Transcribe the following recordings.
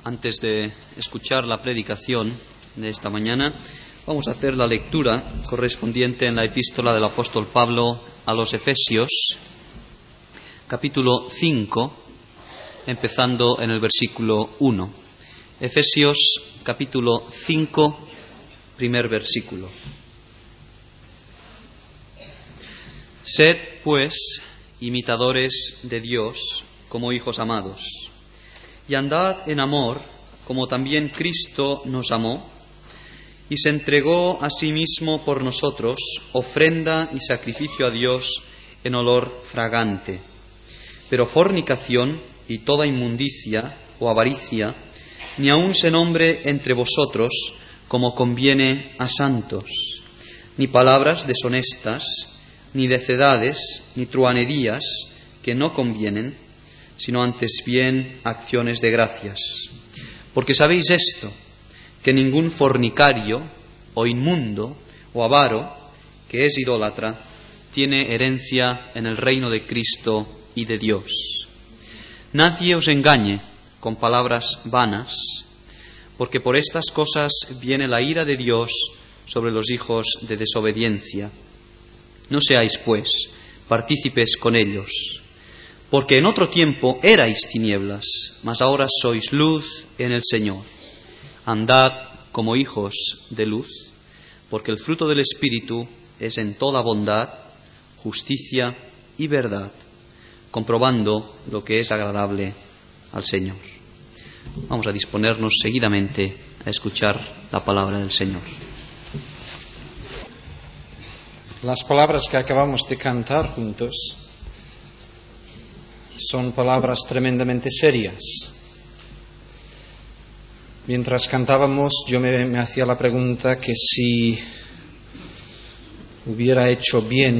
Antes de escuchar la predicación de esta mañana, vamos a hacer la lectura correspondiente en la epístola del apóstol Pablo a los Efesios, capítulo 5, empezando en el versículo 1. Efesios, capítulo 5, primer versículo. Sed, pues, imitadores de Dios como hijos amados, y andad en amor, como también Cristo nos amó, y se entregó a sí mismo por nosotros, ofrenda y sacrificio a Dios en olor fragante. Pero fornicación y toda inmundicia o avaricia, ni aun se nombre entre vosotros como conviene a santos, ni palabras deshonestas, ni necedades, ni truhanerías, que no convienen, sino antes bien acciones de gracias. Porque sabéis esto, que ningún fornicario, o inmundo, o avaro, que es idólatra, tiene herencia en el reino de Cristo y de Dios. Nadie os engañe con palabras vanas, porque por estas cosas viene la ira de Dios sobre los hijos de desobediencia. No seáis, pues, partícipes con ellos, porque en otro tiempo erais tinieblas, mas ahora sois luz en el Señor. Andad como hijos de luz, porque el fruto del Espíritu es en toda bondad, justicia y verdad, comprobando lo que es agradable al Señor. Vamos a disponernos seguidamente a escuchar la palabra del Señor. Las palabras que acabamos de cantar juntos son palabras tremendamente serias. Mientras cantábamos, yo me hacía la pregunta que si hubiera hecho bien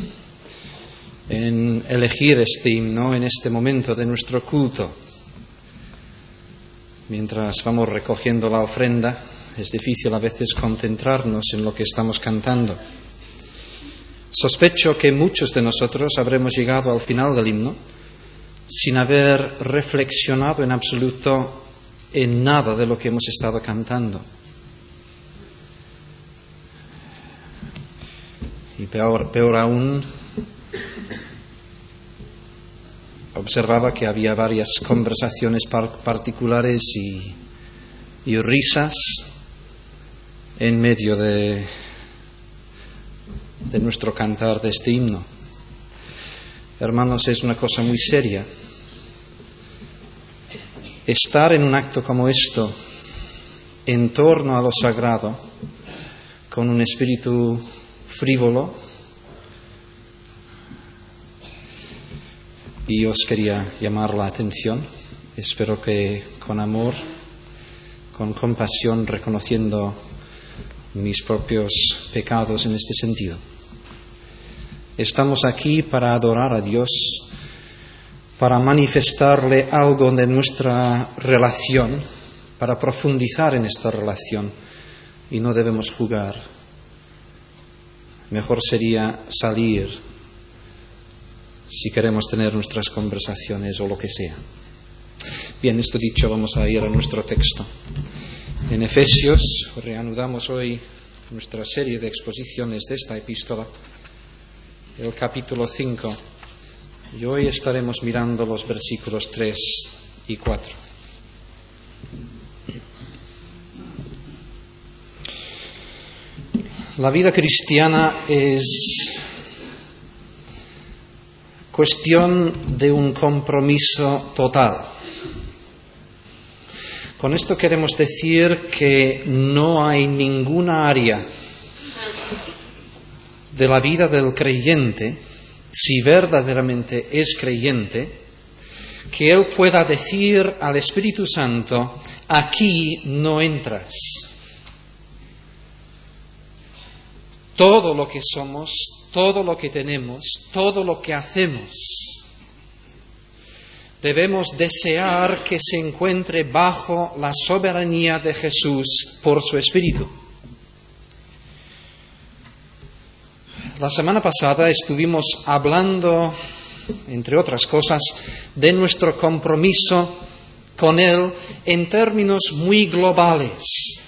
en elegir este himno en este momento de nuestro culto. Mientras vamos recogiendo la ofrenda, es difícil a veces concentrarnos en lo que estamos cantando. Sospecho que muchos de nosotros habremos llegado al final del himno sin haber reflexionado en absoluto en nada de lo que hemos estado cantando. Y peor aún, observaba que había varias conversaciones particulares y risas en medio de nuestro cantar de este himno. Hermanos, es una cosa muy seria. Estar en un acto como esto, en torno a lo sagrado, con un espíritu frívolo, y os quería llamar la atención, espero que con amor, con compasión, reconociendo mis propios pecados en este sentido. Estamos aquí para adorar a Dios, para manifestarle algo de nuestra relación, para profundizar en esta relación, y no debemos jugar. Mejor sería salir si queremos tener nuestras conversaciones o lo que sea. Bien, esto dicho, vamos a ir a nuestro texto. En Efesios reanudamos hoy nuestra serie de exposiciones de esta epístola, el capítulo 5, y hoy estaremos mirando los versículos 3 y 4. La vida cristiana es cuestión de un compromiso total. Con esto queremos decir que no hay ninguna área de la vida del creyente, si verdaderamente es creyente, que él pueda decir al Espíritu Santo: aquí no entras. Todo lo que somos, todo lo que tenemos, todo lo que hacemos, debemos desear que se encuentre bajo la soberanía de Jesús por su Espíritu. La semana pasada estuvimos hablando, entre otras cosas, de nuestro compromiso con Él en términos muy globales.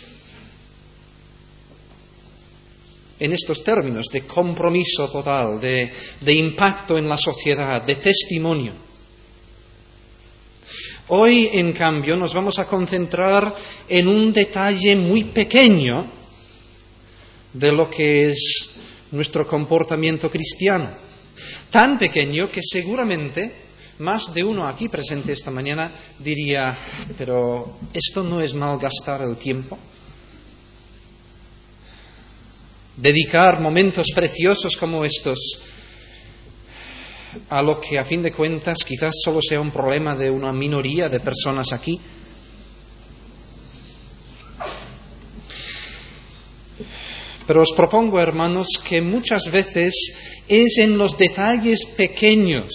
En estos términos de compromiso total, de impacto en la sociedad, de testimonio. Hoy, en cambio, nos vamos a concentrar en un detalle muy pequeño de lo que es nuestro comportamiento cristiano. Tan pequeño que seguramente más de uno aquí presente esta mañana diría, pero ¿esto no es malgastar el tiempo? Dedicar momentos preciosos como estos a lo que a fin de cuentas quizás solo sea un problema de una minoría de personas aquí. Pero os propongo, hermanos, que muchas veces es en los detalles pequeños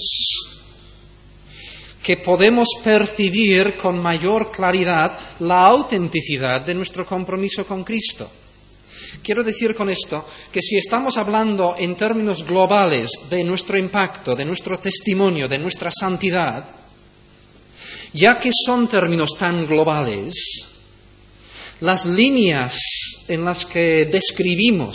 que podemos percibir con mayor claridad la autenticidad de nuestro compromiso con Cristo. Quiero decir con esto que si estamos hablando en términos globales de nuestro impacto, de nuestro testimonio, de nuestra santidad, ya que son términos tan globales, las líneas en las que describimos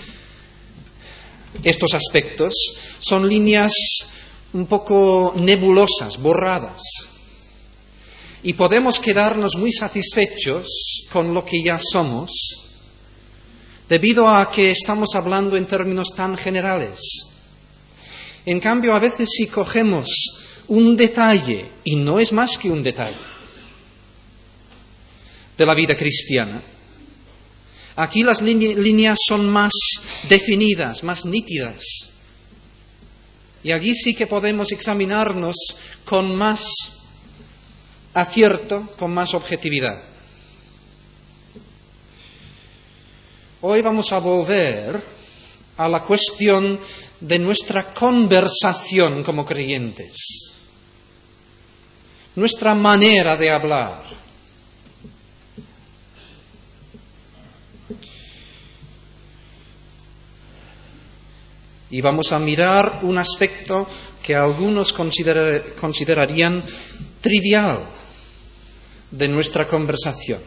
estos aspectos son líneas un poco nebulosas, borradas, y podemos quedarnos muy satisfechos con lo que ya somos, debido a que estamos hablando en términos tan generales. En cambio, a veces si cogemos un detalle, y no es más que un detalle, de la vida cristiana, aquí las líneas son más definidas, más nítidas. Y allí sí que podemos examinarnos con más acierto, con más objetividad. Hoy vamos a volver a la cuestión de nuestra conversación como creyentes, nuestra manera de hablar. Y vamos a mirar un aspecto que algunos considerarían trivial de nuestra conversación.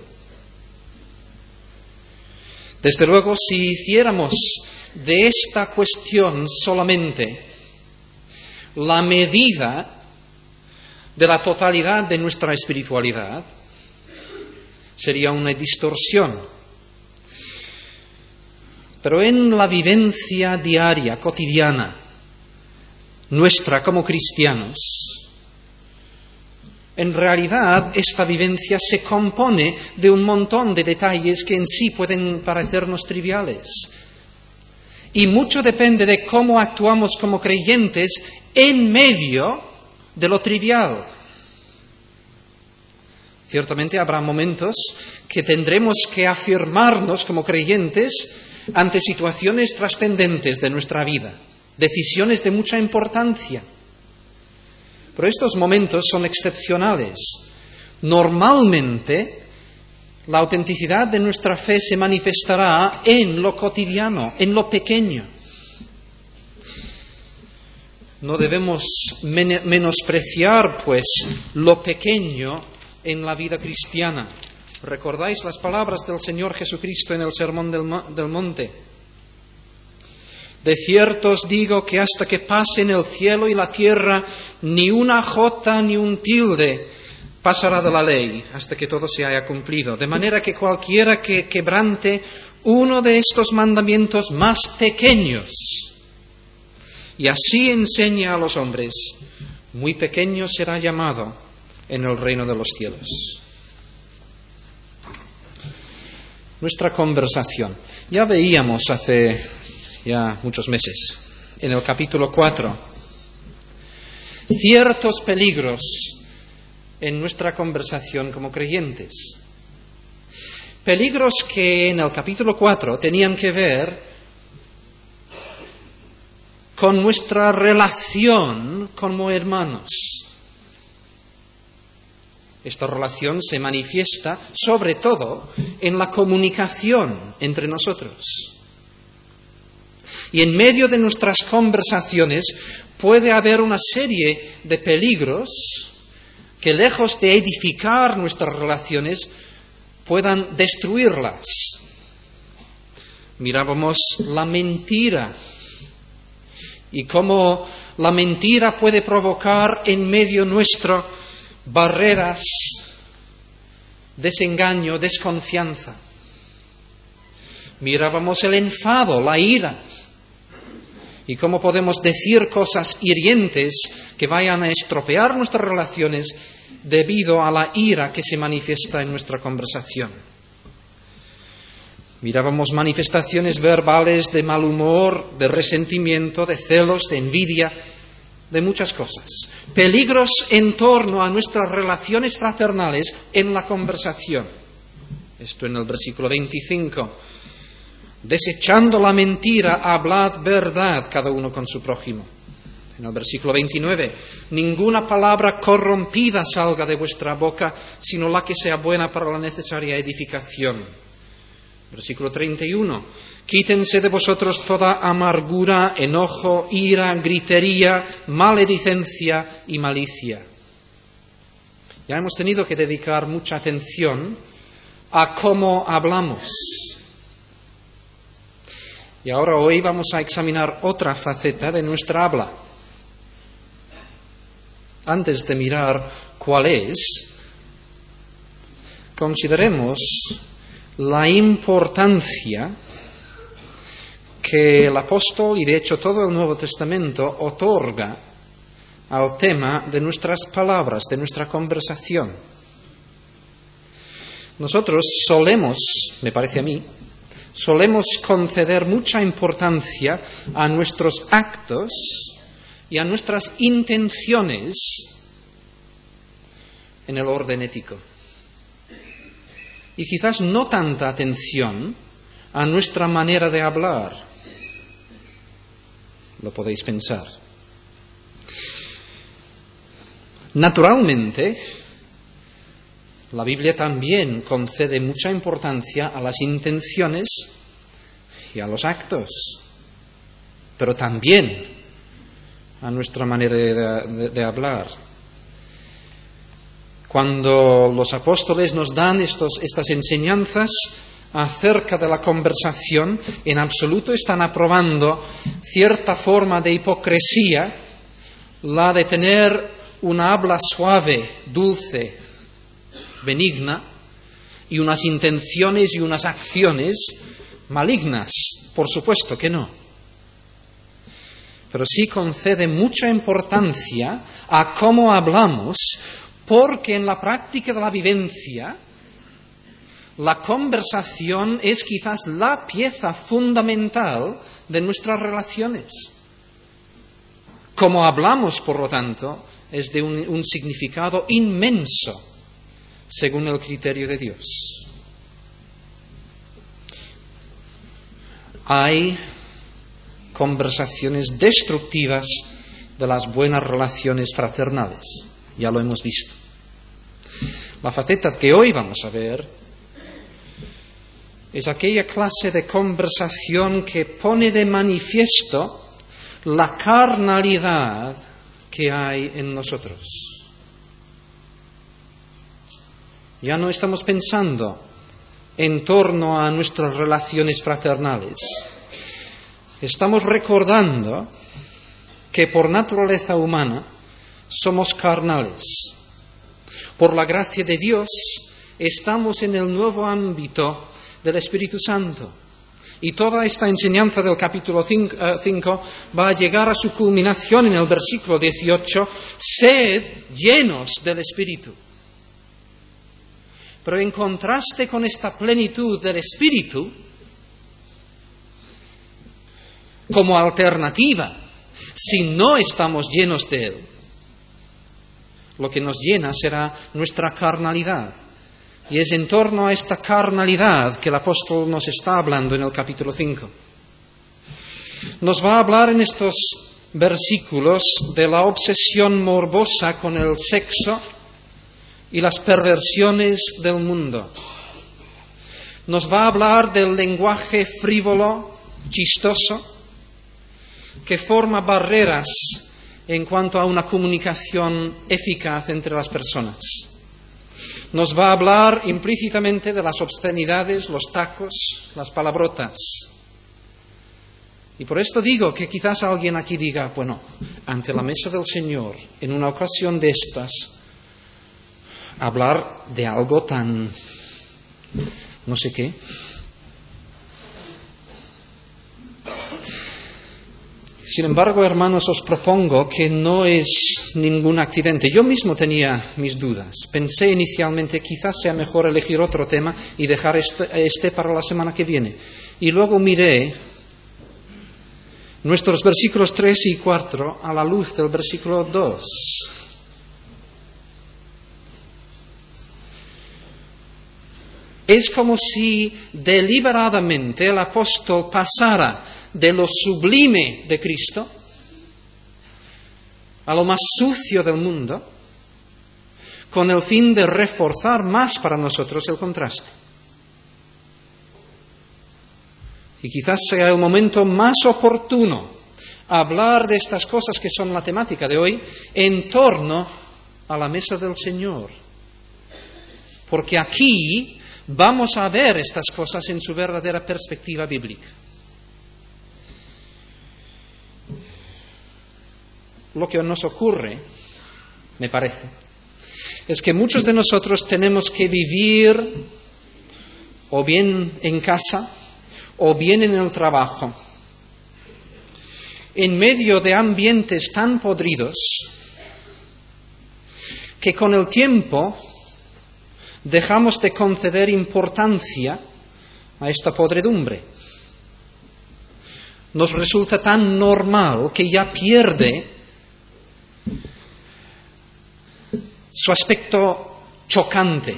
Desde luego, si hiciéramos de esta cuestión solamente la medida de la totalidad de nuestra espiritualidad, sería una distorsión. Pero en la vivencia diaria, cotidiana, nuestra como cristianos, en realidad esta vivencia se compone de un montón de detalles que en sí pueden parecernos triviales. Y mucho depende de cómo actuamos como creyentes en medio de lo trivial. Ciertamente habrá momentos que tendremos que afirmarnos como creyentes ante situaciones trascendentes de nuestra vida, decisiones de mucha importancia. Pero estos momentos son excepcionales. Normalmente, la autenticidad de nuestra fe se manifestará en lo cotidiano, en lo pequeño. No debemos menospreciar, pues, lo pequeño en la vida cristiana. ¿Recordáis las palabras del Señor Jesucristo en el Sermón del Monte? De cierto os digo que hasta que pasen el cielo y la tierra, ni una jota ni un tilde pasará de la ley, hasta que todo se haya cumplido. De manera que cualquiera que quebrante uno de estos mandamientos más pequeños, y así enseña a los hombres, muy pequeño será llamado en el reino de los cielos. Nuestra conversación. Ya veíamos hace ya muchos meses, en el capítulo 4, ciertos peligros en nuestra conversación como creyentes. Peligros que en el capítulo 4 tenían que ver con nuestra relación como hermanos. Esta relación se manifiesta sobre todo en la comunicación entre nosotros. Y en medio de nuestras conversaciones puede haber una serie de peligros que lejos de edificar nuestras relaciones, puedan destruirlas. Mirábamos la mentira y cómo la mentira puede provocar en medio nuestro barreras, desengaño, desconfianza. Mirábamos el enfado, la ira, y cómo podemos decir cosas hirientes que vayan a estropear nuestras relaciones debido a la ira que se manifiesta en nuestra conversación. Mirábamos manifestaciones verbales de mal humor, de resentimiento, de celos, de envidia, de muchas cosas. Peligros en torno a nuestras relaciones fraternales en la conversación. Esto en el versículo 25. Desechando la mentira, hablad verdad cada uno con su prójimo. En el versículo 29, ninguna palabra corrompida salga de vuestra boca, sino la que sea buena para la necesaria edificación. Versículo 31, quítense de vosotros toda amargura, enojo, ira, gritería, maledicencia y malicia. Ya hemos tenido que dedicar mucha atención a cómo hablamos. Y ahora hoy vamos a examinar otra faceta de nuestra habla. Antes de mirar cuál es, consideremos la importancia que el apóstol y de hecho todo el Nuevo Testamento otorga al tema de nuestras palabras, de nuestra conversación. Nosotros solemos, me parece a mí, conceder mucha importancia a nuestros actos y a nuestras intenciones en el orden ético. Y quizás no tanta atención a nuestra manera de hablar. Lo podéis pensar. Naturalmente, la Biblia también concede mucha importancia a las intenciones y a los actos, pero también a nuestra manera de hablar. Cuando los apóstoles nos dan estas enseñanzas acerca de la conversación, en absoluto están aprobando cierta forma de hipocresía, la de tener una habla suave, dulce, benigna, y unas intenciones y unas acciones malignas. Por supuesto que no. Pero sí concede mucha importancia a cómo hablamos, porque en la práctica de la vivencia, la conversación es quizás la pieza fundamental de nuestras relaciones. Como hablamos, por lo tanto, es de un significado inmenso, según el criterio de Dios. Hay conversaciones destructivas de las buenas relaciones fraternales. Ya lo hemos visto. La faceta que hoy vamos a ver es aquella clase de conversación que pone de manifiesto la carnalidad que hay en nosotros. Ya no estamos pensando en torno a nuestras relaciones fraternales. Estamos recordando que por naturaleza humana somos carnales. Por la gracia de Dios estamos en el nuevo ámbito del Espíritu Santo. Y toda esta enseñanza del capítulo 5 va a llegar a su culminación en el versículo 18, sed llenos del Espíritu. Pero en contraste con esta plenitud del Espíritu, como alternativa, si no estamos llenos de Él, lo que nos llena será nuestra carnalidad. Y es en torno a esta carnalidad que el apóstol nos está hablando en el capítulo 5. Nos va a hablar en estos versículos de la obsesión morbosa con el sexo y las perversiones del mundo. Nos va a hablar del lenguaje frívolo, chistoso, que forma barreras en cuanto a una comunicación eficaz entre las personas. Nos va a hablar implícitamente de las obscenidades, los tacos, las palabrotas. Y por esto digo que quizás alguien aquí diga, bueno, ante la mesa del Señor, en una ocasión de estas, hablar de algo tan no sé qué. Sin embargo, hermanos, os propongo que no es ningún accidente. Yo mismo tenía mis dudas. Pensé inicialmente quizás sea mejor elegir otro tema y dejar este para la semana que viene. Y luego miré nuestros versículos 3 y 4 a la luz del versículo 2. Es como si deliberadamente el apóstol pasara de lo sublime de Cristo a lo más sucio del mundo, con el fin de reforzar más para nosotros el contraste. Y quizás sea el momento más oportuno hablar de estas cosas que son la temática de hoy en torno a la mesa del Señor. Porque aquí vamos a ver estas cosas en su verdadera perspectiva bíblica. Lo que nos ocurre, me parece, es que muchos de nosotros tenemos que vivir o bien en casa o bien en el trabajo, en medio de ambientes tan podridos que con el tiempo dejamos de conceder importancia a esta podredumbre. Nos resulta tan normal que ya pierde su aspecto chocante.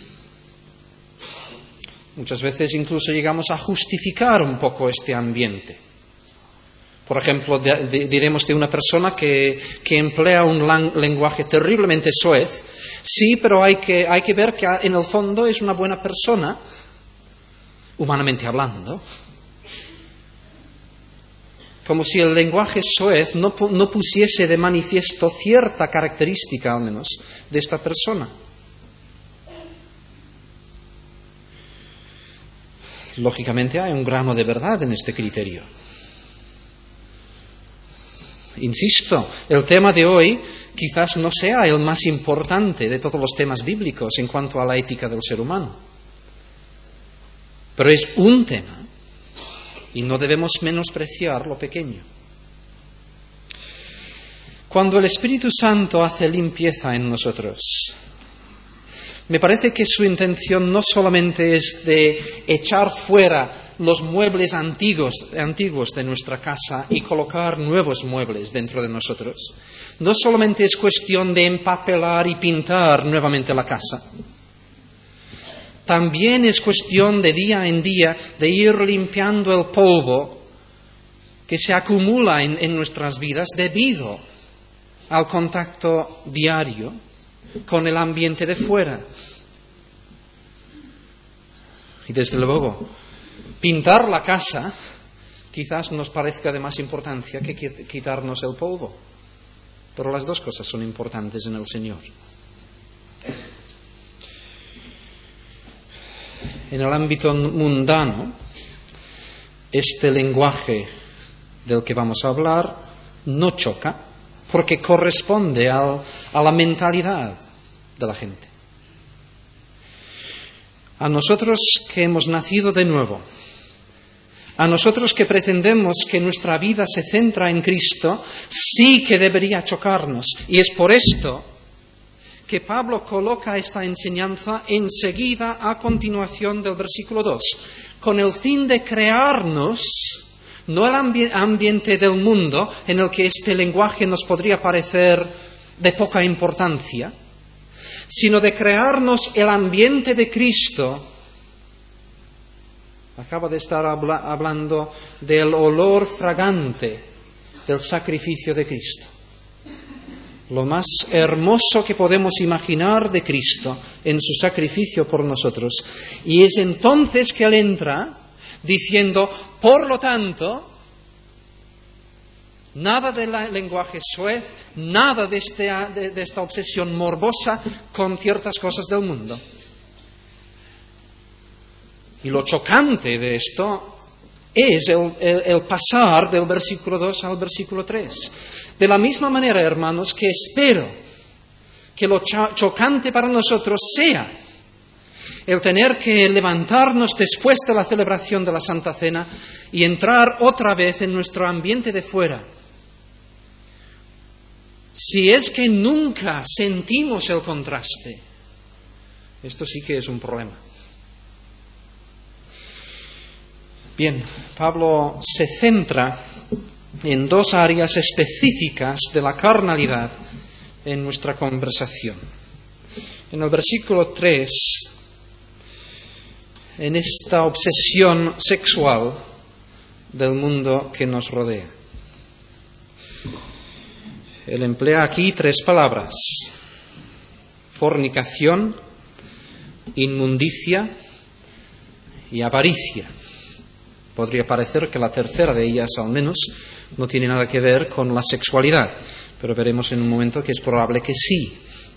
Muchas veces incluso llegamos a justificar un poco este ambiente. Por ejemplo, diremos de una persona que emplea un lenguaje terriblemente soez. Sí, pero hay que ver que en el fondo es una buena persona, humanamente hablando. Como si el lenguaje soez no pusiese de manifiesto cierta característica, al menos, de esta persona. Lógicamente hay un grano de verdad en este criterio. Insisto, el tema de hoy quizás no sea el más importante de todos los temas bíblicos en cuanto a la ética del ser humano. Pero es un tema. Y no debemos menospreciar lo pequeño. Cuando el Espíritu Santo hace limpieza en nosotros, me parece que su intención no solamente es de echar fuera los muebles antiguos de nuestra casa y colocar nuevos muebles dentro de nosotros. No solamente es cuestión de empapelar y pintar nuevamente la casa. También es cuestión de día en día de ir limpiando el polvo que se acumula en nuestras vidas debido al contacto diario con el ambiente de fuera. Y desde luego, pintar la casa quizás nos parezca de más importancia que quitarnos el polvo. Pero las dos cosas son importantes en el Señor. En el ámbito mundano, este lenguaje del que vamos a hablar no choca porque corresponde a la mentalidad de la gente. A nosotros que hemos nacido de nuevo, a nosotros que pretendemos que nuestra vida se centra en Cristo, sí que debería chocarnos. Y es por esto que Pablo coloca esta enseñanza enseguida a continuación del versículo 2, con el fin de crearnos, no el ambiente del mundo en el que este lenguaje nos podría parecer de poca importancia, sino de crearnos el ambiente de Cristo. Acabo de estar hablando del olor fragante del sacrificio de Cristo. Lo más hermoso que podemos imaginar de Cristo en su sacrificio por nosotros. Y es entonces que Él entra diciendo, por lo tanto, Nada del lenguaje soez, nada de esta obsesión morbosa con ciertas cosas del mundo. Y lo chocante de esto es el pasar del versículo 2 al versículo 3. De la misma manera, hermanos, que espero que lo chocante para nosotros sea el tener que levantarnos después de la celebración de la Santa Cena y entrar otra vez en nuestro ambiente de fuera. Si es que nunca sentimos el contraste, esto sí que es un problema. Bien, Pablo se centra en dos áreas específicas de la carnalidad en nuestra conversación. En el versículo 3, en esta obsesión sexual del mundo que nos rodea. Él emplea aquí 3 palabras: fornicación, inmundicia y avaricia. Podría parecer que la tercera de ellas, al menos, no tiene nada que ver con la sexualidad, pero veremos en un momento que es probable que sí.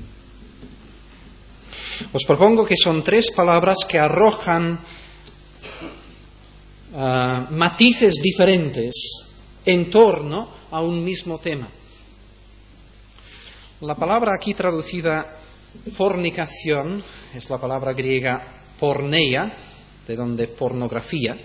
Os propongo que son 3 palabras que arrojan matices diferentes en torno a un mismo tema. La palabra aquí traducida fornicación es la palabra griega porneia, de donde pornografía,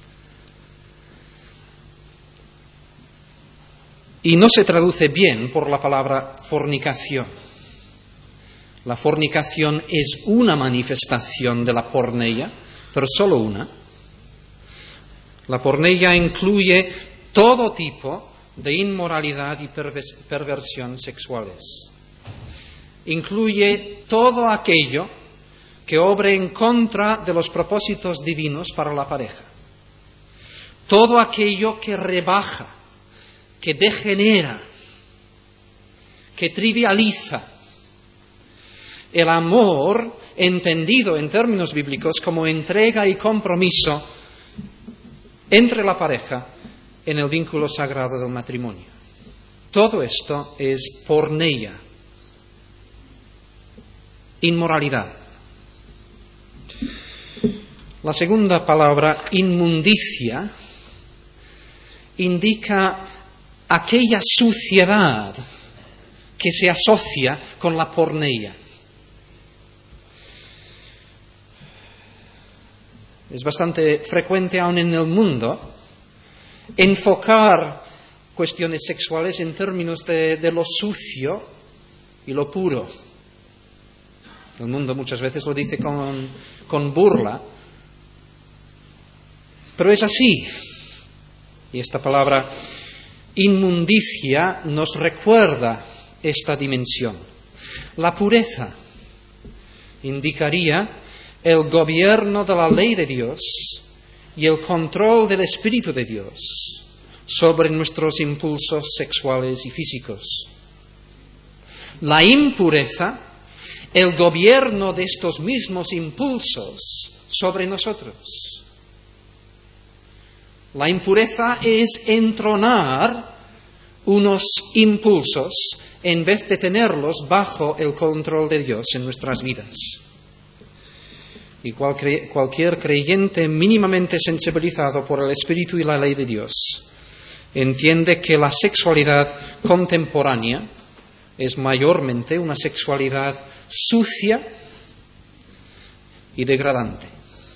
y no se traduce bien por la palabra fornicación. La fornicación es una manifestación de la porneia, pero solo una. La porneia incluye todo tipo de inmoralidad y perversión sexuales. Incluye todo aquello que obre en contra de los propósitos divinos para la pareja. Todo aquello que rebaja, que degenera, que trivializa el amor entendido en términos bíblicos como entrega y compromiso entre la pareja en el vínculo sagrado del matrimonio. Todo esto es porneia, inmoralidad. La segunda palabra, inmundicia, indica aquella suciedad que se asocia con la porneia. Es bastante frecuente aún en el mundo enfocar cuestiones sexuales en términos de lo sucio y lo puro. El mundo muchas veces lo dice con burla, pero es así. Y esta palabra inmundicia nos recuerda esta dimensión. La pureza indicaría el gobierno de la ley de Dios y el control del Espíritu de Dios sobre nuestros impulsos sexuales y físicos. La impureza, el gobierno de estos mismos impulsos sobre nosotros. La impureza es entronar unos impulsos en vez de tenerlos bajo el control de Dios en nuestras vidas. Y cualquier creyente mínimamente sensibilizado por el Espíritu y la ley de Dios entiende que la sexualidad contemporánea es mayormente una sexualidad sucia y degradante.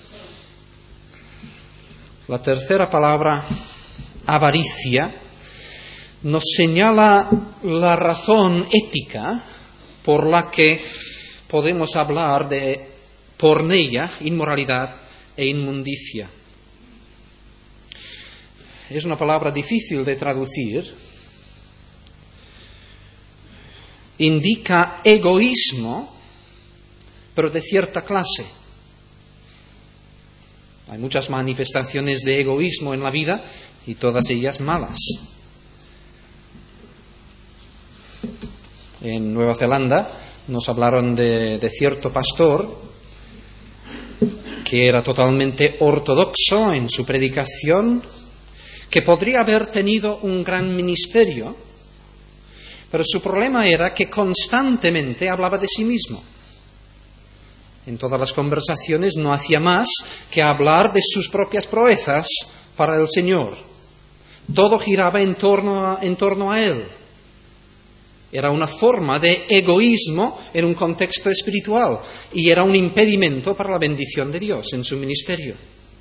La tercera palabra, avaricia, nos señala la razón ética por la que podemos hablar de porneia, inmoralidad e inmundicia. Es una palabra difícil de traducir. Indica egoísmo, pero de cierta clase. Hay muchas manifestaciones de egoísmo en la vida y todas ellas malas. En Nueva Zelanda nos hablaron de cierto pastor que era totalmente ortodoxo en su predicación, que podría haber tenido un gran ministerio, pero su problema era que constantemente hablaba de sí mismo. En todas las conversaciones no hacía más que hablar de sus propias proezas para el Señor. Todo giraba en torno a Él. Era una forma de egoísmo en un contexto espiritual y era un impedimento para la bendición de Dios en su ministerio.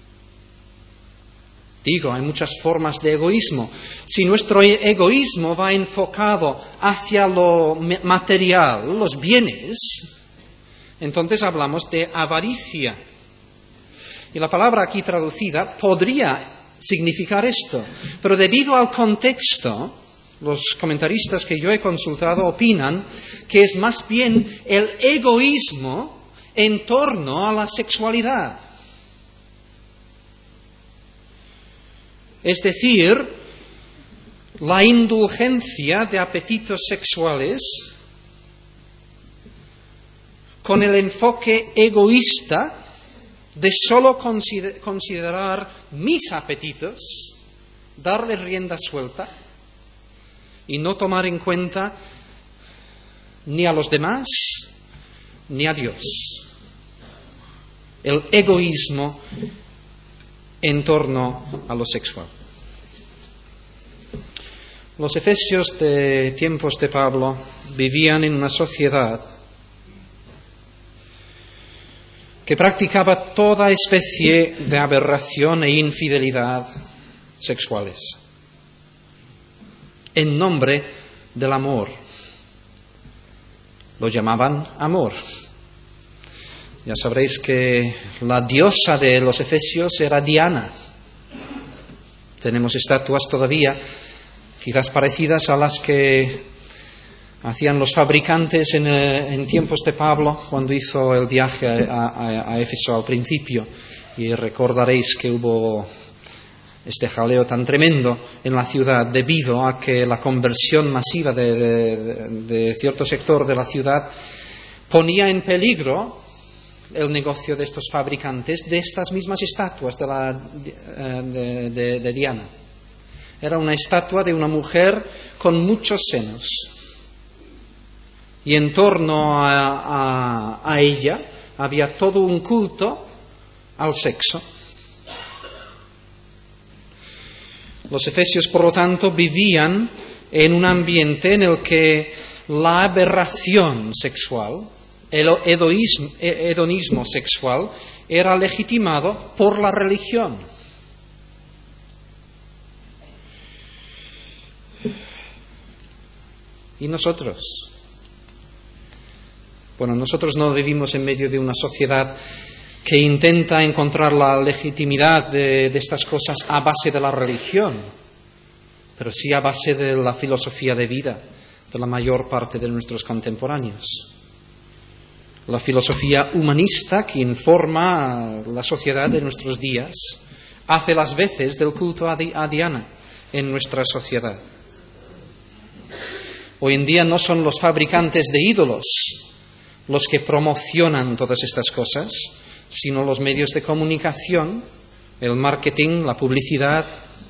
Digo, hay muchas formas de egoísmo. Si nuestro egoísmo va enfocado hacia lo material, los bienes, entonces hablamos de avaricia. Y la palabra aquí traducida podría significar esto, pero debido al contexto, los comentaristas que yo he consultado opinan que es más bien el egoísmo en torno a la sexualidad. Es decir, la indulgencia de apetitos sexuales con el enfoque egoísta de solo considerar mis apetitos, darle rienda suelta y no tomar en cuenta ni a los demás ni a Dios. El egoísmo en torno a lo sexual. Los efesios de tiempos de Pablo vivían en una sociedad que practicaba toda especie de aberración e infidelidad sexuales, en nombre del amor. Lo llamaban amor. Ya sabréis que la diosa de los efesios era Diana. Tenemos estatuas todavía, quizás parecidas a las que hacían los fabricantes en tiempos de Pablo, cuando hizo el viaje a Éfeso al principio. Y recordaréis que hubo este jaleo tan tremendo en la ciudad debido a que la conversión masiva de cierto sector de la ciudad ponía en peligro el negocio de estos fabricantes de estas mismas estatuas de Diana. Era una estatua de una mujer con muchos senos. Y en torno a ella había todo un culto al sexo. Los efesios, por lo tanto, vivían en un ambiente en el que la aberración sexual, el hedonismo sexual, era legitimado por la religión. ¿Y nosotros? Bueno, nosotros no vivimos en medio de una sociedad que intenta encontrar la legitimidad de estas cosas a base de la religión, pero sí a base de la filosofía de vida de la mayor parte de nuestros contemporáneos. La filosofía humanista que informa la sociedad de nuestros días hace las veces del culto a Diana en nuestra sociedad. Hoy en día no son los fabricantes de ídolos los que promocionan todas estas cosas, sino los medios de comunicación, el marketing, la publicidad.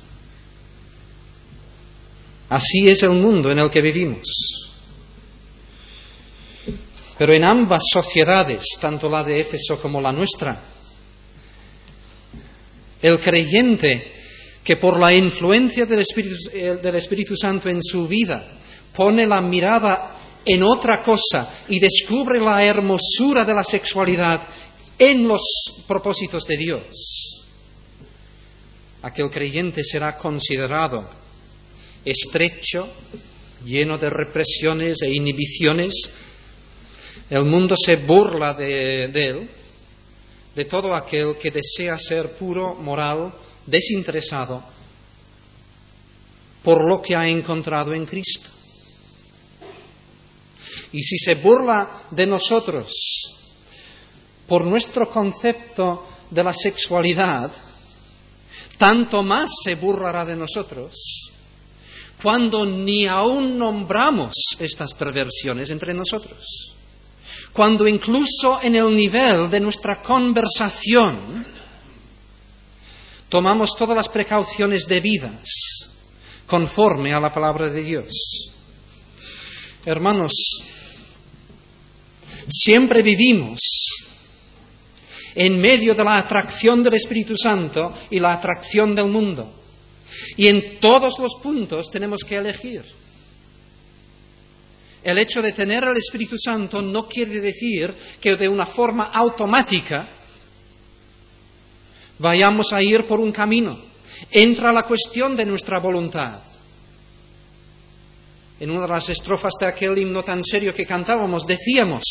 Así es el mundo en el que vivimos. Pero en ambas sociedades, tanto la de Éfeso como la nuestra, el creyente que por la influencia del Espíritu Santo en su vida pone la mirada en otra cosa y descubre la hermosura de la sexualidad en los propósitos de Dios, aquel creyente será considerado estrecho, lleno de represiones e inhibiciones. El mundo se burla de él, de todo aquel que desea ser puro, moral, desinteresado por lo que ha encontrado en Cristo. Y si se burla de nosotros por nuestro concepto de la sexualidad, tanto más se burlará de nosotros cuando ni aún nombramos estas perversiones entre nosotros. Cuando incluso en el nivel de nuestra conversación tomamos todas las precauciones debidas conforme a la palabra de Dios. Hermanos, siempre vivimos en medio de la atracción del Espíritu Santo y la atracción del mundo. Y en todos los puntos tenemos que elegir. El hecho de tener el Espíritu Santo no quiere decir que de una forma automática vayamos a ir por un camino. Entra la cuestión de nuestra voluntad. En una de las estrofas de aquel himno tan serio que cantábamos, decíamos: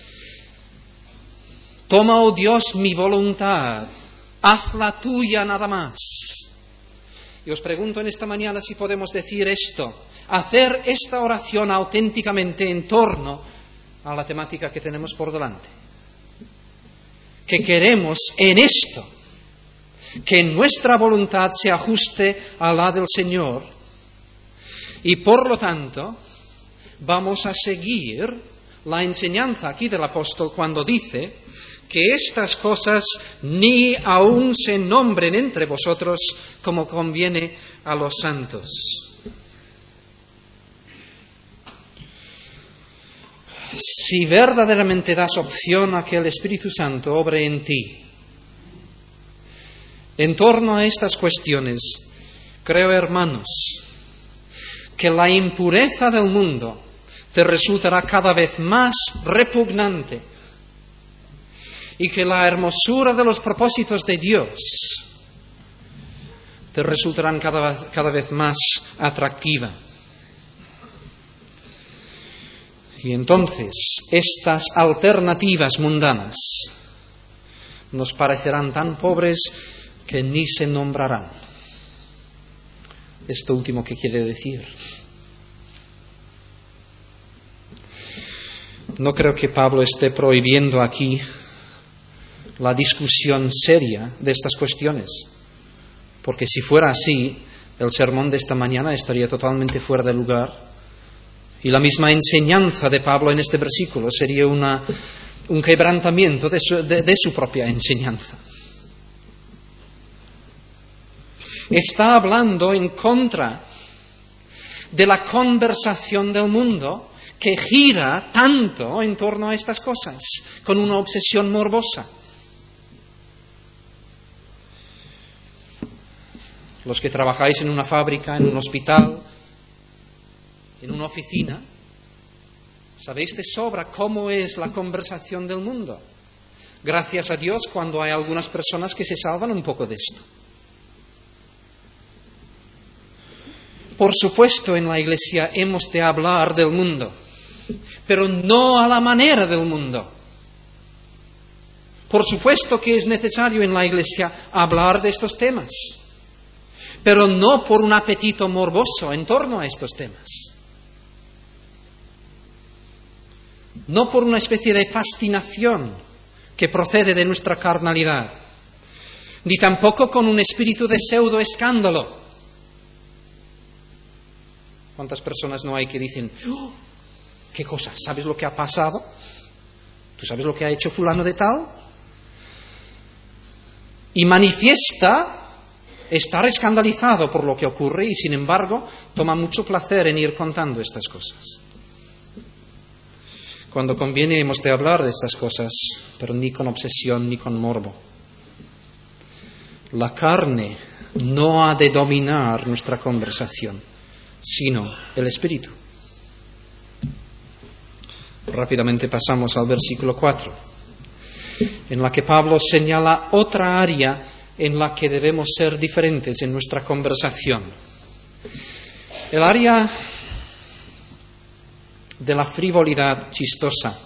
toma, oh Dios, mi voluntad, hazla tuya nada más. Y os pregunto en esta mañana si podemos decir esto, hacer esta oración auténticamente en torno a la temática que tenemos por delante. Que queremos en esto que nuestra voluntad se ajuste a la del Señor y por lo tanto vamos a seguir la enseñanza aquí del apóstol cuando dice que estas cosas ni aún se nombren entre vosotros como conviene a los santos. Si verdaderamente das opción a que el Espíritu Santo obre en ti, en torno a estas cuestiones, creo, hermanos, que la impureza del mundo te resultará cada vez más repugnante y que la hermosura de los propósitos de Dios te resultarán cada vez más atractiva. Y entonces estas alternativas mundanas nos parecerán tan pobres que ni se nombrarán. Esto último que quiere decir. No creo que Pablo esté prohibiendo aquí la discusión seria de estas cuestiones, porque si fuera así, el sermón de esta mañana estaría totalmente fuera de lugar y la misma enseñanza de Pablo en este versículo sería un quebrantamiento de su propia enseñanza. Está hablando en contra de la conversación del mundo que gira tanto en torno a estas cosas, con una obsesión morbosa. Los que trabajáis en una fábrica, en un hospital, en una oficina, sabéis de sobra cómo es la conversación del mundo. Gracias a Dios cuando hay algunas personas que se salvan un poco de esto. Por supuesto, en la Iglesia hemos de hablar del mundo, pero no a la manera del mundo. Por supuesto que es necesario en la Iglesia hablar de estos temas, pero no por un apetito morboso en torno a estos temas. No por una especie de fascinación que procede de nuestra carnalidad, ni tampoco con un espíritu de pseudo escándalo. ¿Cuántas personas no hay que dicen, oh, qué cosa, ¿sabes lo que ha pasado? ¿Tú sabes lo que ha hecho fulano de tal? Y manifiesta estar escandalizado por lo que ocurre y sin embargo toma mucho placer en ir contando estas cosas. Cuando conviene hemos de hablar de estas cosas, pero ni con obsesión ni con morbo. La carne no ha de dominar nuestra conversación, sino el Espíritu. Rápidamente pasamos al versículo 4, en la que Pablo señala otra área en la que debemos ser diferentes en nuestra conversación. El área de la frivolidad chistosa.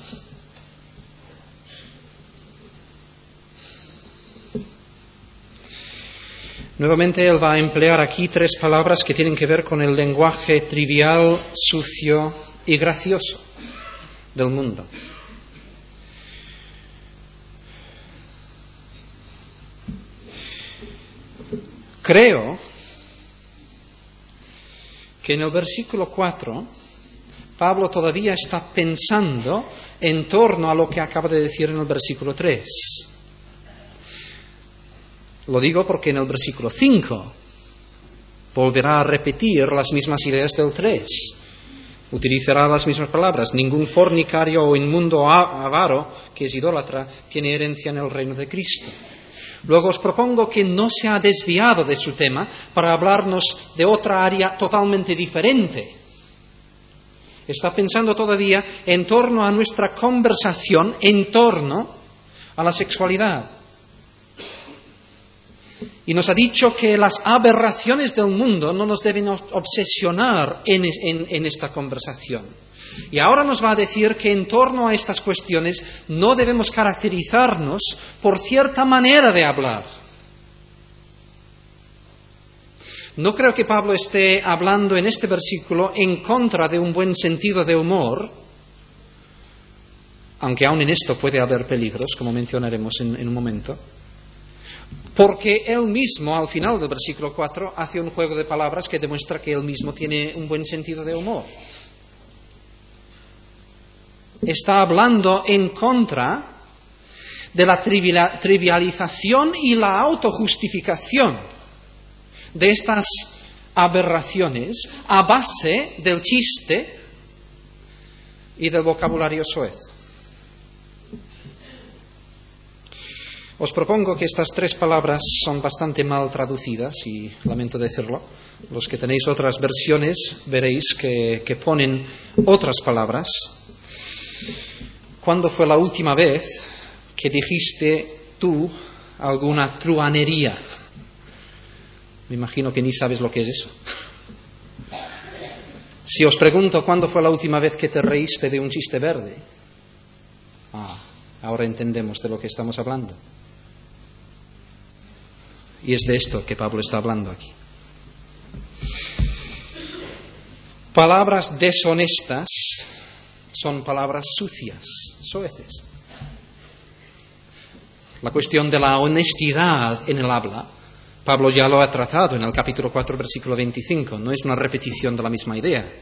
Nuevamente él va a emplear aquí 3 palabras que tienen que ver con el lenguaje trivial, sucio y gracioso del mundo. Creo que en el versículo 4 Pablo todavía está pensando en torno a lo que acaba de decir en el versículo 3. Lo digo porque en el versículo 5 volverá a repetir las mismas ideas del 3. Utilizará las mismas palabras. Ningún fornicario o inmundo avaro, que es idólatra, tiene herencia en el reino de Cristo. Luego os propongo que no se ha desviado de su tema para hablarnos de otra área totalmente diferente. Está pensando todavía en torno a nuestra conversación, en torno a la sexualidad. Y nos ha dicho que las aberraciones del mundo no nos deben obsesionar en esta conversación. Y ahora nos va a decir que en torno a estas cuestiones no debemos caracterizarnos por cierta manera de hablar. No creo que Pablo esté hablando en este versículo en contra de un buen sentido de humor, aunque aún en esto puede haber peligros, como mencionaremos en un momento. Porque él mismo, al final del versículo 4, hace un juego de palabras que demuestra que él mismo tiene un buen sentido de humor. Está hablando en contra de la trivialización y la autojustificación de estas aberraciones a base del chiste y del vocabulario soez. Os propongo que estas 3 palabras son bastante mal traducidas y lamento decirlo. Los que tenéis otras versiones veréis que ponen otras palabras. ¿Cuándo fue la última vez que dijiste tú alguna truhanería? Me imagino que ni sabes lo que es eso. Si os pregunto cuándo fue la última vez que te reíste de un chiste verde, ahora entendemos de lo que estamos hablando. Y es de esto que Pablo está hablando aquí. Palabras deshonestas son palabras sucias, soeces. La cuestión de la honestidad en el habla, Pablo ya lo ha tratado en el capítulo 4, versículo 25. No es una repetición de la misma idea.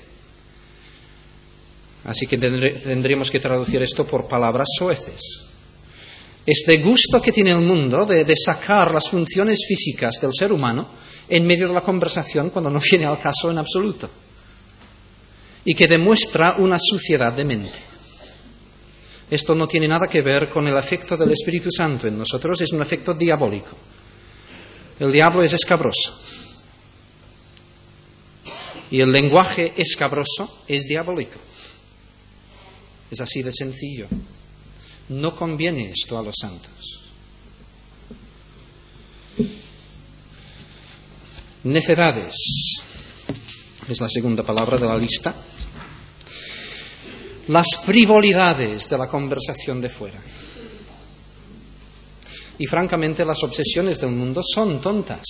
Así que tendríamos que traducir esto por palabras soeces. Este gusto que tiene el mundo de sacar las funciones físicas del ser humano en medio de la conversación cuando no viene al caso en absoluto. Y que demuestra una suciedad de mente. Esto no tiene nada que ver con el efecto del Espíritu Santo en nosotros, es un efecto diabólico. El diablo es escabroso. Y el lenguaje escabroso es diabólico. Es así de sencillo. No conviene esto a los santos. Necedades es la segunda palabra de la lista. Las frivolidades de la conversación de fuera. Y francamente las obsesiones del mundo son tontas.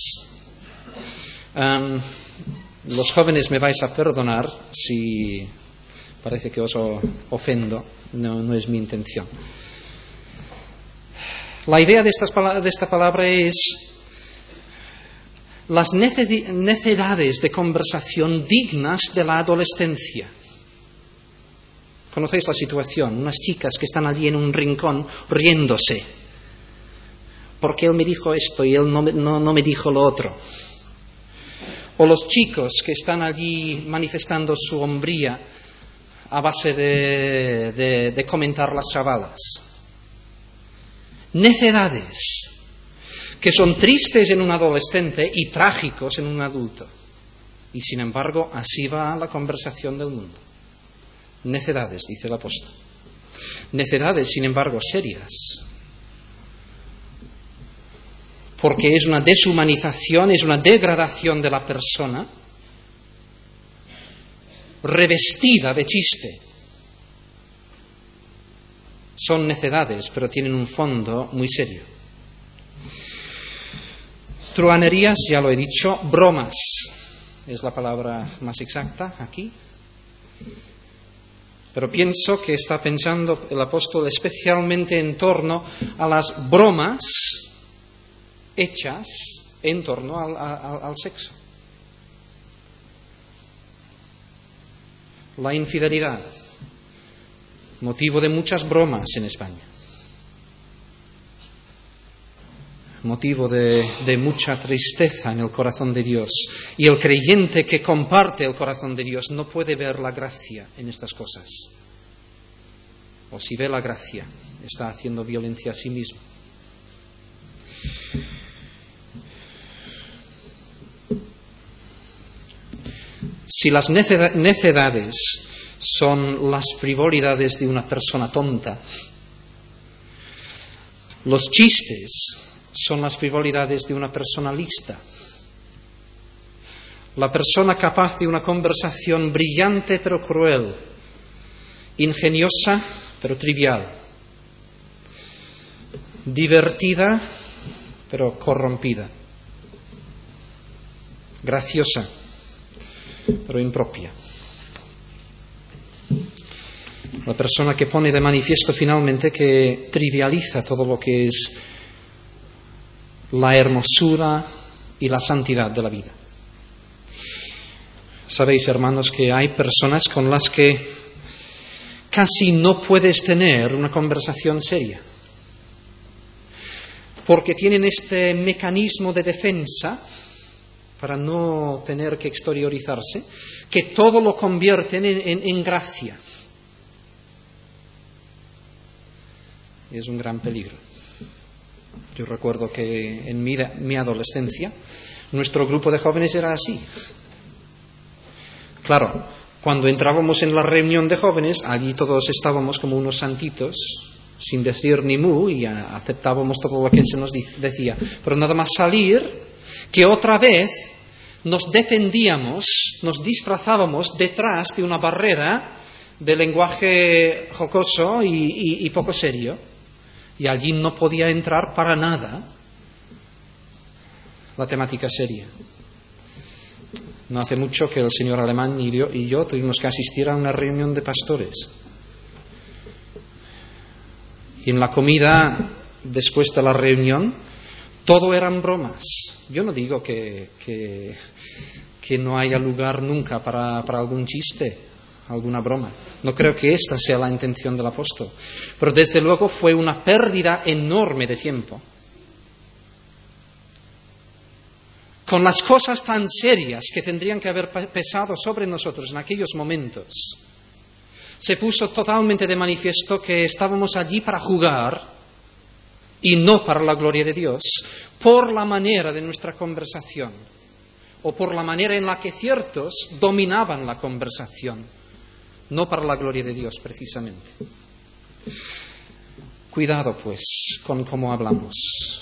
Los jóvenes me vais a perdonar si parece que os ofendo, no es mi intención. La idea de esta palabra es las necedades de conversación dignas de la adolescencia. ¿Conocéis la situación? Unas chicas que están allí en un rincón riéndose. Porque él me dijo esto y él no me dijo lo otro. O los chicos que están allí manifestando su hombría a base de comentar las chavalas. Necedades que son tristes en un adolescente y trágicos en un adulto. Y sin embargo, así va la conversación del mundo. Necedades, dice el apóstol. Necedades, sin embargo, serias. Porque es una deshumanización, es una degradación de la persona revestida de chiste. Son necedades, pero tienen un fondo muy serio. Truhanerías, ya lo he dicho, bromas, es la palabra más exacta aquí. Pero pienso que está pensando el apóstol especialmente en torno a las bromas hechas en torno al sexo. La infidelidad, motivo de muchas bromas en España. motivo de mucha tristeza en el corazón de Dios. Y el creyente que comparte el corazón de Dios no puede ver la gracia en estas cosas. O si ve la gracia, está haciendo violencia a sí mismo. Si las necedades son las frivolidades de una persona tonta, los chistes son las frivolidades de una persona lista, la persona capaz de una conversación brillante pero cruel, ingeniosa pero trivial, divertida pero corrompida, graciosa pero impropia. La persona que pone de manifiesto finalmente que trivializa todo lo que es la hermosura y la santidad de la vida. Sabéis, hermanos, que hay personas con las que casi no puedes tener una conversación seria, porque tienen este mecanismo de defensa para no tener que exteriorizarse, que todo lo convierten en gracia. Es un gran peligro. Yo recuerdo que en mi adolescencia nuestro grupo de jóvenes era así. Claro, cuando entrábamos en la reunión de jóvenes, allí todos estábamos como unos santitos, sin decir ni mu, y aceptábamos todo lo que se nos decía. Pero nada más salir, que otra vez nos defendíamos, nos disfrazábamos detrás de una barrera de lenguaje jocoso y poco serio, y allí no podía entrar para nada la temática seria. No hace mucho que el señor Alemán y yo tuvimos que asistir a una reunión de pastores, y en la comida después de la reunión todo eran bromas. Yo no digo que no haya lugar nunca para algún chiste, alguna broma. No creo que esta sea la intención del apóstol. Pero desde luego fue una pérdida enorme de tiempo. Con las cosas tan serias que tendrían que haber pesado sobre nosotros en aquellos momentos, se puso totalmente de manifiesto que estábamos allí para jugar y no para la gloria de Dios, por la manera de nuestra conversación, o por la manera en la que ciertos dominaban la conversación, no para la gloria de Dios precisamente. Cuidado pues con cómo hablamos.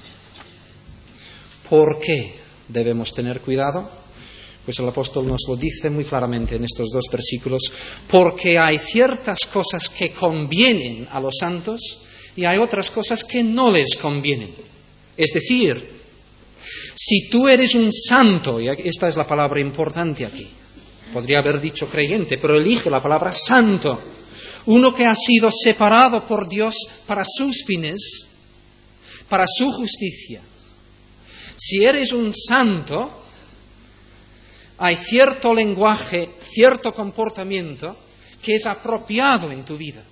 ¿Por qué debemos tener cuidado? Pues el apóstol nos lo dice muy claramente en estos dos versículos: porque hay ciertas cosas que convienen a los santos y hay otras cosas que no les convienen. Es decir, si tú eres un santo, y esta es la palabra importante aquí, podría haber dicho creyente, pero elige la palabra santo, uno que ha sido separado por Dios para sus fines, para su justicia. Si eres un santo, hay cierto lenguaje, cierto comportamiento que es apropiado en tu vida.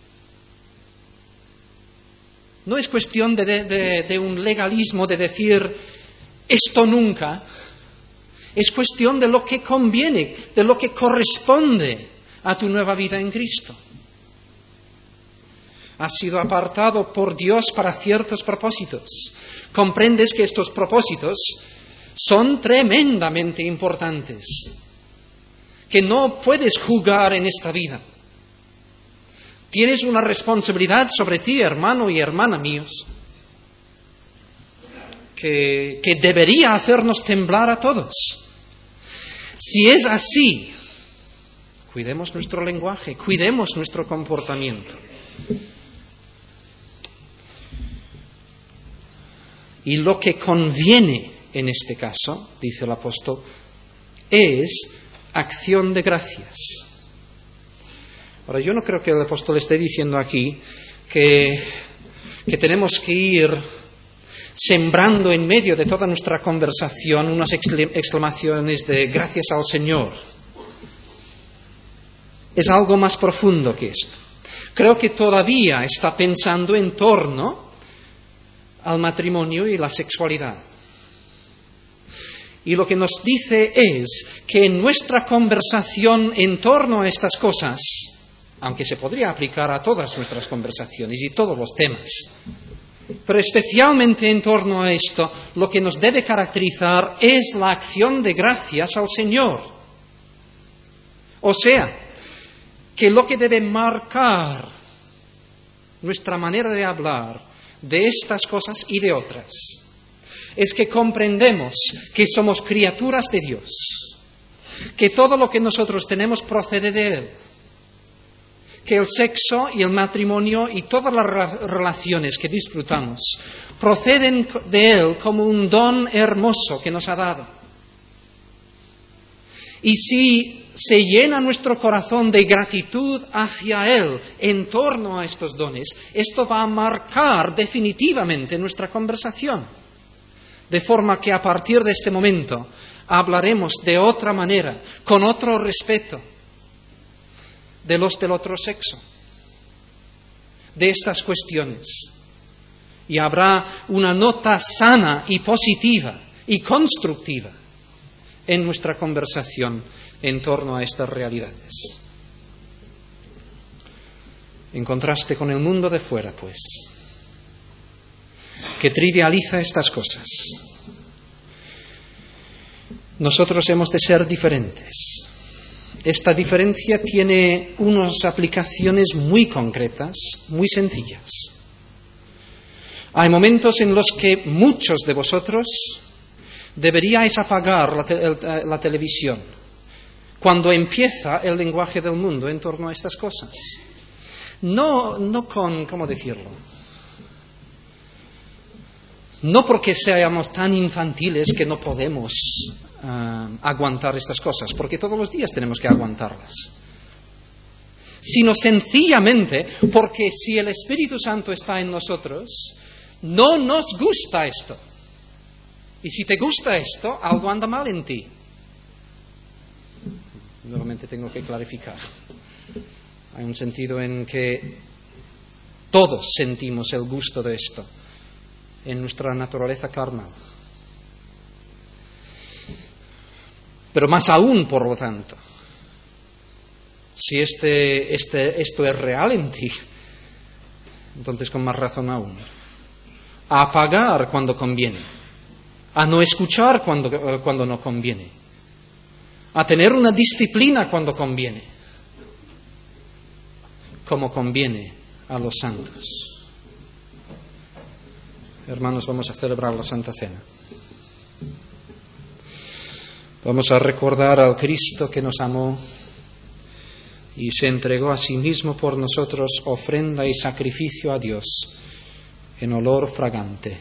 No es cuestión de un legalismo de decir esto nunca. Es cuestión de lo que conviene, de lo que corresponde a tu nueva vida en Cristo. Has sido apartado por Dios para ciertos propósitos. Comprendes que estos propósitos son tremendamente importantes, que no puedes jugar en esta vida. Tienes una responsabilidad sobre ti, hermano y hermana míos, que debería hacernos temblar a todos. Si es así, cuidemos nuestro lenguaje, cuidemos nuestro comportamiento. Y lo que conviene en este caso, dice el apóstol, es acción de gracias. Ahora, yo no creo que el apóstol esté diciendo aquí que tenemos que ir sembrando en medio de toda nuestra conversación unas exclamaciones de gracias al Señor. Es algo más profundo que esto. Creo que todavía está pensando en torno al matrimonio y la sexualidad. Y lo que nos dice es que en nuestra conversación en torno a estas cosas, aunque se podría aplicar a todas nuestras conversaciones y todos los temas, pero especialmente en torno a esto, lo que nos debe caracterizar es la acción de gracias al Señor. O sea, que lo que debe marcar nuestra manera de hablar de estas cosas y de otras es que comprendemos que somos criaturas de Dios, que todo lo que nosotros tenemos procede de Él, que el sexo y el matrimonio y todas las relaciones que disfrutamos proceden de Él como un don hermoso que nos ha dado. Y si se llena nuestro corazón de gratitud hacia Él en torno a estos dones, esto va a marcar definitivamente nuestra conversación. De forma que a partir de este momento hablaremos de otra manera, con otro respeto, de los del otro sexo, de estas cuestiones. Y habrá una nota sana y positiva y constructiva en nuestra conversación en torno a estas realidades. En contraste con el mundo de fuera, pues, que trivializa estas cosas, nosotros hemos de ser diferentes. Esta diferencia tiene unas aplicaciones muy concretas, muy sencillas. Hay momentos en los que muchos de vosotros deberíais apagar la televisión cuando empieza el lenguaje del mundo en torno a estas cosas. No con, ¿cómo decirlo? No porque seamos tan infantiles que no podemos aguantar estas cosas, porque todos los días tenemos que aguantarlas, sino sencillamente porque si el Espíritu Santo está en nosotros, no nos gusta esto. Y si te gusta esto, algo anda mal en ti. Nuevamente tengo que clarificar. Hay un sentido en que todos sentimos el gusto de esto en nuestra naturaleza carnal. Pero más aún, por lo tanto, si esto es real en ti, entonces con más razón aún. A apagar cuando conviene, a no escuchar cuando no conviene, a tener una disciplina cuando conviene, como conviene a los santos. Hermanos, vamos a celebrar la Santa Cena. Vamos a recordar al Cristo que nos amó y se entregó a sí mismo por nosotros, ofrenda y sacrificio a Dios en olor fragante.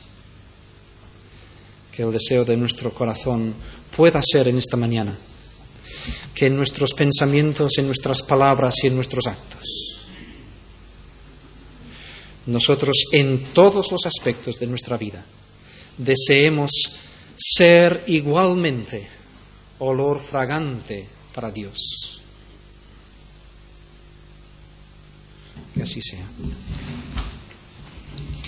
Que el deseo de nuestro corazón pueda ser en esta mañana que en nuestros pensamientos, en nuestras palabras y en nuestros actos, nosotros en todos los aspectos de nuestra vida deseemos ser igualmente olor fragante para Dios. Que así sea.